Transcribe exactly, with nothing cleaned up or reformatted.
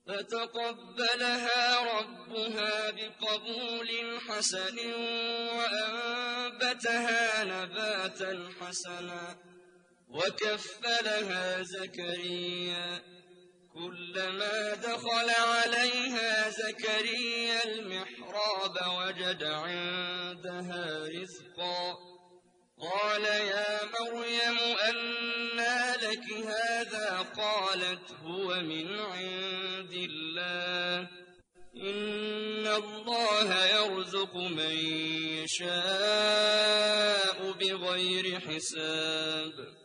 فتقبلها ربها بقبول حسن وأنبتها نباتا حسنا وكفلها زكريا كلما دخل عليها زكريا المحراب وجد عندها رزقا قال يا مريم أنى لك هذا قالت هو من عند الله إن الله يرزق من يشاء بغير حساب